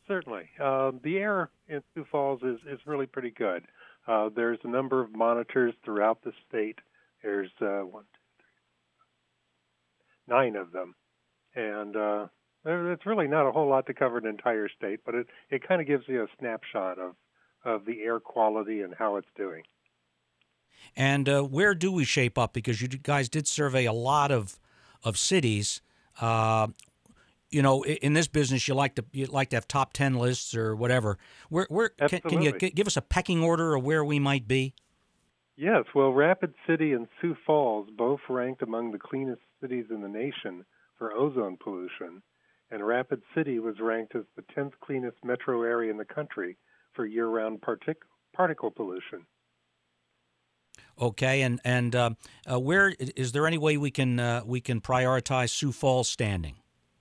Certainly. The air in Sioux Falls is really pretty good. There's a number of monitors throughout the state. There's one, nine of them, and it's really not a whole lot to cover an entire state, but it kind of gives you a snapshot of the air quality and how it's doing. And where do we shape up? Because you guys did survey a lot of cities. Uh, in this business, you like to have top 10 lists or whatever. Where can you Absolutely. give us a pecking order of where we might be? Yes, well, Rapid City and Sioux Falls both ranked among the cleanest cities in the nation for ozone pollution, and Rapid City was ranked as the 10th cleanest metro area in the country for year-round particle pollution. Okay, and where is there any way we can prioritize Sioux Falls standing?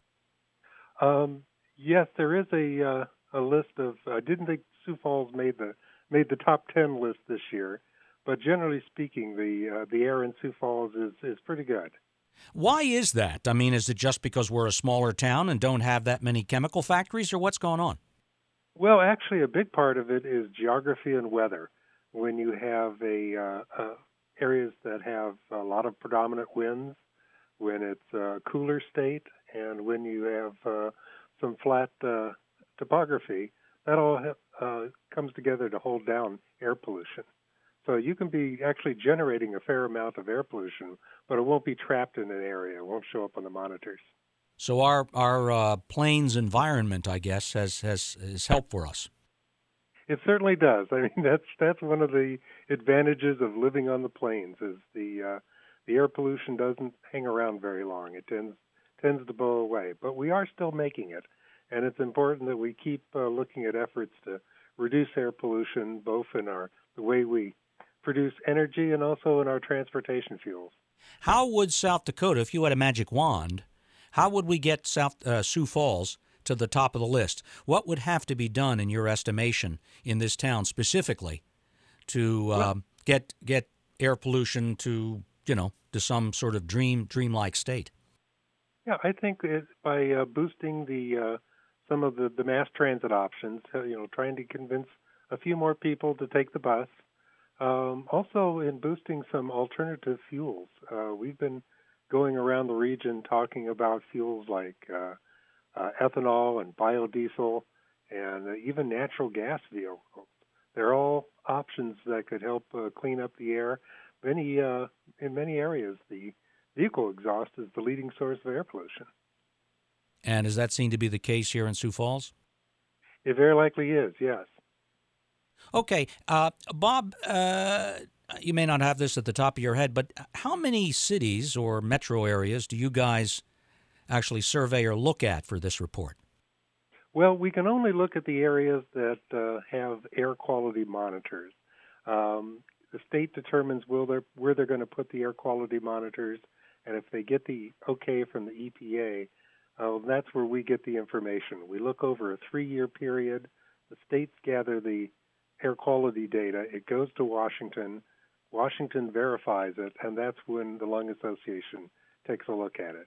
Um, yes, there is a list of. I didn't think Sioux Falls made the top 10 list this year, but generally speaking, the air in Sioux Falls is pretty good. Why is that? I mean, is it just because we're a smaller town and don't have that many chemical factories, or what's going on? Well, actually, a big part of it is geography and weather. When you have areas that have a lot of predominant winds, when it's a cooler state, and when you have some flat topography, that all comes together to hold down air pollution. So you can be actually generating a fair amount of air pollution, but it won't be trapped in an area. It won't show up on the monitors. So our plains environment, I guess, has helped for us. It certainly does. I mean, that's one of the advantages of living on the plains is the air pollution doesn't hang around very long. It tends to blow away. But we are still making it, and it's important that we keep looking at efforts to reduce air pollution, both in the way we produce energy and also in our transportation fuels. How would South Dakota, if you had a magic wand, how would we get Sioux Falls to the top of the list? What would have to be done, in your estimation, in this town specifically to Well, get air pollution to some sort of dreamlike state? yeah, I think by boosting the some of the mass transit options, trying to convince a few more people to take the bus. Also, in boosting some alternative fuels, we've been going around the region talking about fuels like ethanol and biodiesel and even natural gas vehicles. They're all options that could help clean up the air. In many areas, the vehicle exhaust is the leading source of air pollution. And does that seem to be the case here in Sioux Falls? It very likely is, yes. Okay, Bob, you may not have this at the top of your head, but how many cities or metro areas do you guys actually survey or look at for this report? Well, we can only look at the areas that have air quality monitors. The state determines where they're going to put the air quality monitors, and if they get the okay from the EPA, that's where we get the information. We look over a 3-year period. The states gather the air quality data. It goes to Washington. Washington verifies it, and that's when the Lung Association takes a look at it.